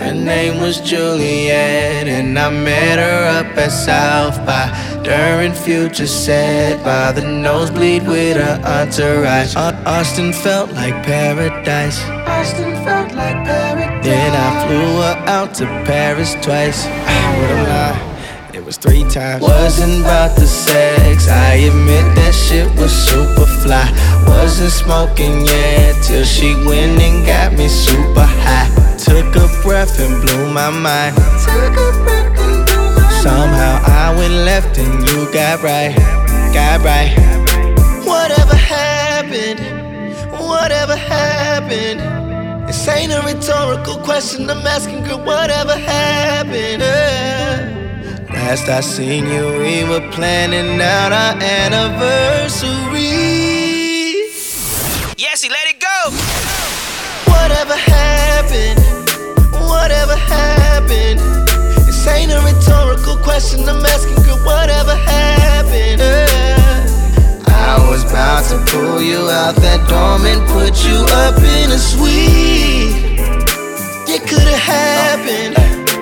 Her name was Juliet, and I met her up at South by during Future set by the nosebleed with her entourage. Austin felt like paradise. Austin felt like paradise. Then I flew her out to Paris twice. What a lie. It was 3 times. Wasn't about the sex, I admit that shit was super fly. Wasn't smoking yet till she went and got me super high. Took a breath and blew my mind. Somehow I went left and you got right. Got right. Whatever happened? Whatever happened? This ain't a rhetorical question I'm asking, girl. Whatever happened? Last I seen you, we were planning out our anniversary. Yes, let it go. Whatever happened? Whatever happened? This ain't a rhetorical question I'm asking, girl. Whatever happened? I was about to pull you out that dorm and put you up in a suite. It could've happened.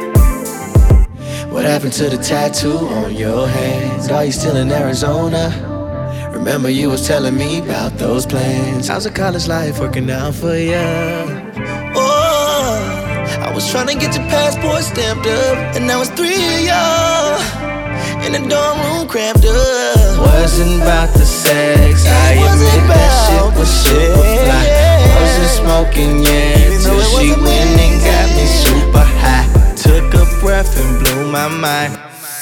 What happened to the tattoo on your hands? Are you still in Arizona? Remember you was telling me about those plans. How's the college life working out for ya? Oh, I was trying to get your passport stamped up, and now it's 3 of y'all in the dorm room cramped up. Wasn't about the sex, I admit that shit was super fly. Wasn't smoking yet till she went and got me super high. Took a breath and blew my mind.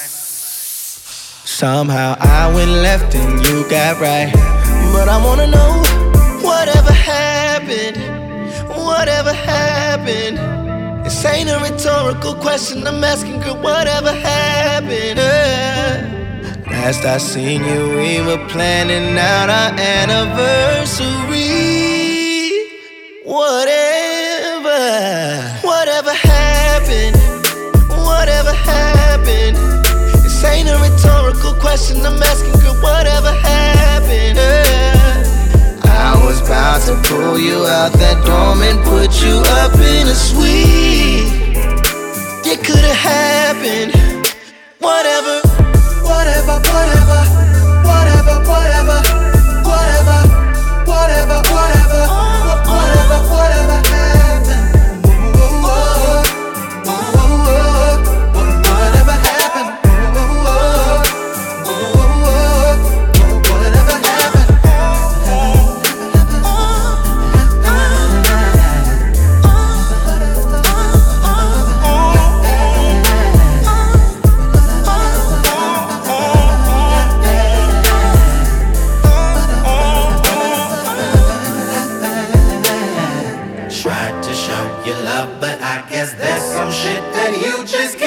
Somehow I went left and you got right. But I wanna know, whatever happened? Whatever happened? This ain't a rhetorical question I'm asking, girl. Whatever happened? Last I seen you, we were planning out our anniversary. Whatever happened? Whatever happened? This ain't a rhetorical question I'm asking, girl. Whatever happened? I was about to pull you out that dorm and put you up in a suite. It could've happened. Whatever. Whatever, whatever, whatever, whatever, whatever, whatever, whatever, whatever, whatever happened. Whatever happened. Whatever happened. Tried to show you love, but I guess there's some shit that you just can't.